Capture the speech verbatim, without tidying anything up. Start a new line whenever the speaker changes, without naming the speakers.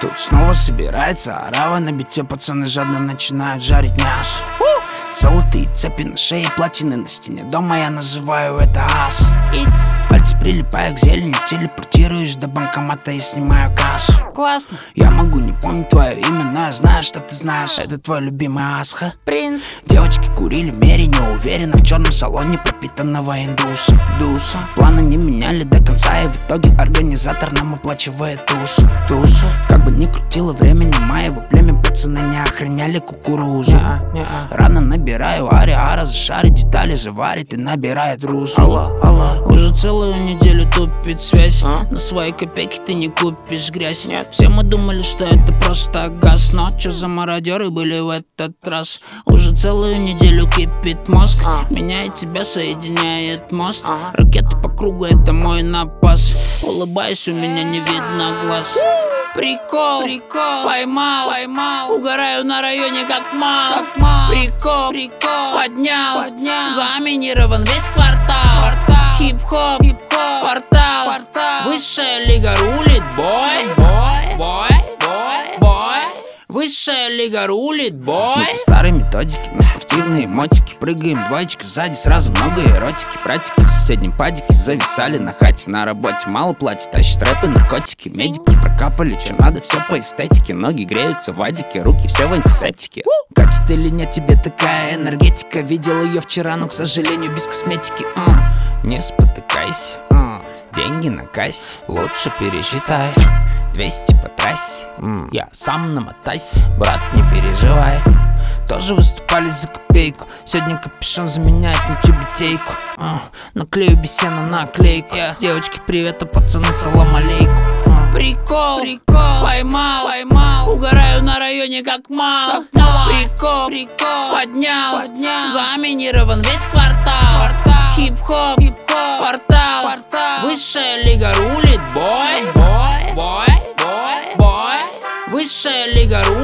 Тут снова собирается орава на бите, пацаны жадно начинают жарить мясо. Золотые цепи на шее, платины на стене дома, я называю это ас. Пальцы прилипаю к зелени, телепортируюсь до банкомата и снимаю кассу.
Классно.
Я могу не помнить твое имя, но я знаю, что ты знаешь. Это твой любимый Асха.
Принц.
Девочки курили в мере, не уверенно в черном салоне пропитанного индуса. Дуса. Планы не меняли до конца, и в итоге организатор нам оплачивает тусу. Тусу. Как бы ни крутило время, не моего племя, пацаны не охраняли кукурузу. Не-а, не-а. Рано набираю ариара, за шары детали заварит и набирает русу.
Алло, алло.
Уже целую неделю тупит связь,
а?
На свои копейки ты не купишь грязь. Нет. Все мы думали, что это просто газ, но чё за мародеры были в этот раз? Уже целую неделю кипит мозг, а? Меня и тебя соединяет мост. Ага. Ракеты по кругу, это мой напас. Улыбаюсь, у меня не видно глаз. Прикол, прикол, поймал, поймал. Угораю на районе как мал, как мал. Прикол, прикол, поднял, поднял. Заминирован весь квартал, квартал. Хип-хоп, хип-хоп, портал, портал. Высшая лига рулит, бой, бой, бой, бой, бой. Высшая лига рулит, бой. Мы по старой методике, на спортивные мотики. Прыгаем двоечка, сзади сразу много эротики. Братики в соседнем падике зависали на хате. На работе мало платят, тащат рэп и наркотики. Медики прокапали, что надо, все по эстетике. Ноги греются в адике, руки все в антисептике. Катит или нет тебе такая энергетика? Видел ее вчера, но, к сожалению, без косметики. а. Не спотыкайся, а. Деньги на кассе лучше пересчитай. Двести по трассе, mm. я сам намотайся, брат, не переживай. Тоже выступали за копейку, сегодня капюшон заменяет на тюбетейку. uh. Наклею бесена на наклейку, yeah. Девочки, привет, а пацаны, салам алейку. uh. Прикол, прикол, поймал, поймал. Угораю на районе как мал, как мал. Прикол, прикол, поднял, поднял. Заминирован весь квартал, квартал. Хип-хоп, хип-хоп, портал, портал. Высшая лига рулит, бой, бой, бой, бой, бой. Высшая лига рулит.